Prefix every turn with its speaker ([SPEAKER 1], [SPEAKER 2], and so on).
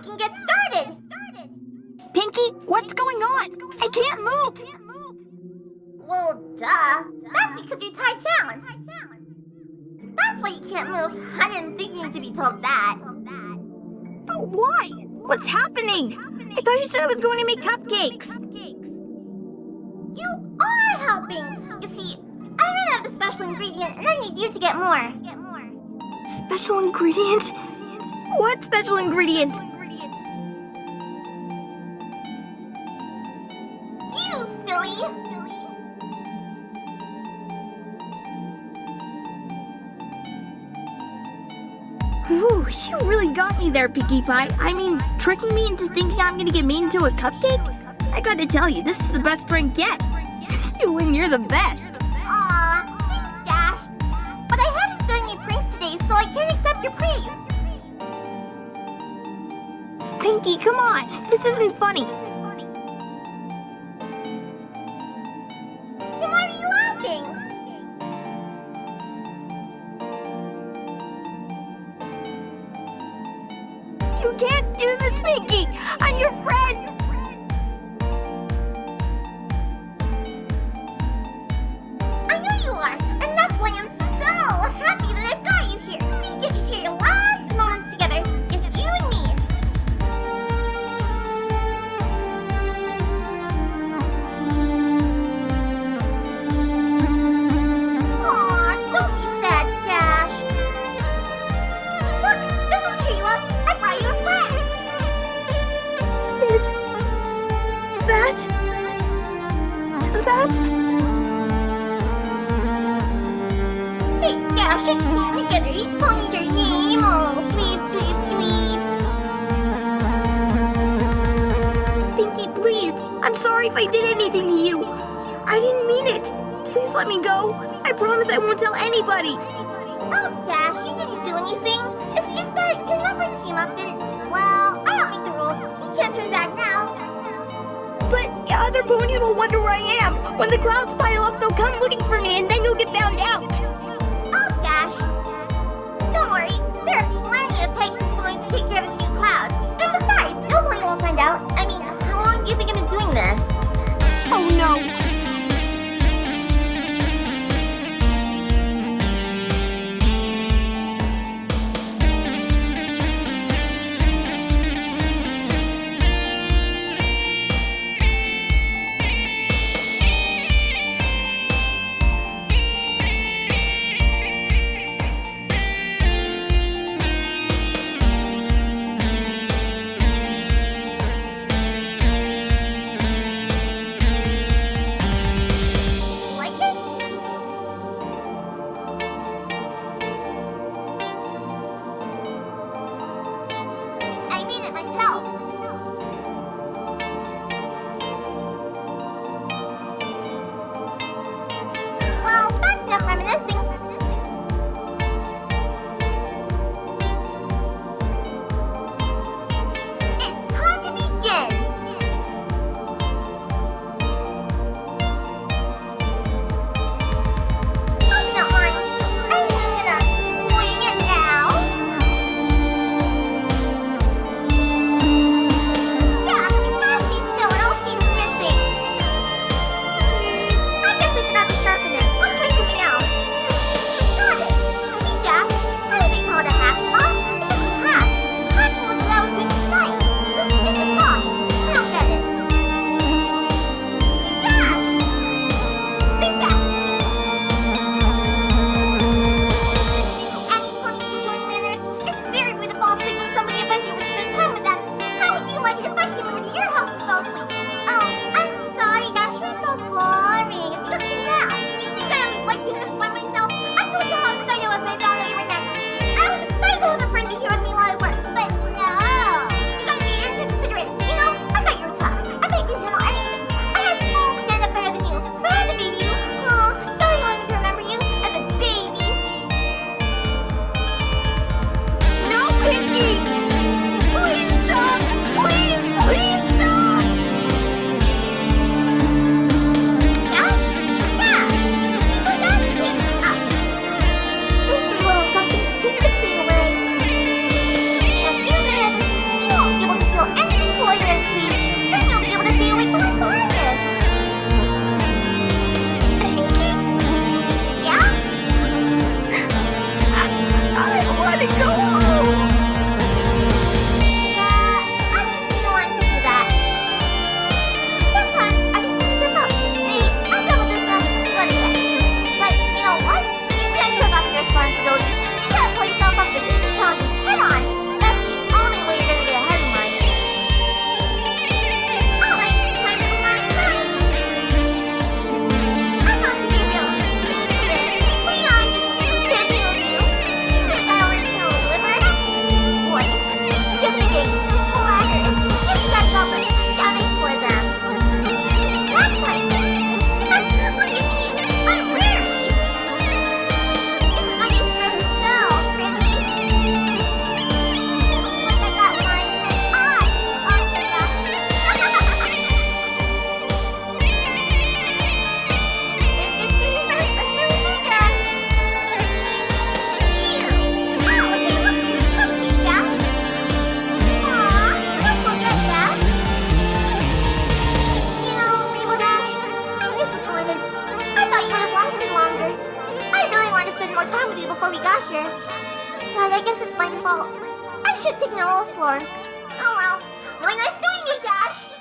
[SPEAKER 1] can get started.
[SPEAKER 2] Pinky, what's going on? I can't move.
[SPEAKER 1] Well, duh. That's because you're tied down. That's why you can't move. I didn't think you to be told that.
[SPEAKER 2] But why? What's happening? I thought you said I was going to make cupcakes.
[SPEAKER 1] You are helping. You see, I ran out of the special ingredient and I need you to get more.
[SPEAKER 2] Special ingredient? What special ingredient?
[SPEAKER 1] You silly!
[SPEAKER 2] Ooh, you really got me there, Pinkie Pie. I mean, tricking me into thinking I'm gonna get made into a cupcake? I gotta tell you, this is the best prank yet. You win, you're the best.
[SPEAKER 1] Aw, thanks, Dash. But I haven't done any pranks today, so I can't accept your praise.
[SPEAKER 2] Pinky, come on. This isn't funny.
[SPEAKER 1] Then why are you laughing?
[SPEAKER 2] You can't do this, Pinky. I'm your friend.
[SPEAKER 1] I know you are, and that's why I'm so happy that I've got you here. We get to share your last moments together, just you and me. Aw, don't be sad, Dash. Look, this will cheer you up. I brought you a friend.
[SPEAKER 2] Is that?
[SPEAKER 1] Hey, Dash, let's put them together. Each pony's your name. Oh, sweet, sweet, sweet.
[SPEAKER 2] Pinky, please. I'm sorry if I did anything to you. I didn't mean it. Please let me go. I promise I won't tell anybody.
[SPEAKER 1] Oh, Dash, you didn't do anything. It's just that your number came up and, well, I don't make the rules. You can't turn back now.
[SPEAKER 2] But other ponies will wonder where I am. When the clouds pile up, they'll come looking for me, and then you'll get found out.
[SPEAKER 1] Oh, Dash. Don't worry. There are plenty of Pegasus ponies to take care of a few clouds. And besides, no pony won't find out. I mean, how long do you think I've been doing this?
[SPEAKER 2] Oh no.
[SPEAKER 1] faster. But I guess it's my fault. I should have taken it a little slower. Oh well. Really nice knowing you, Dash.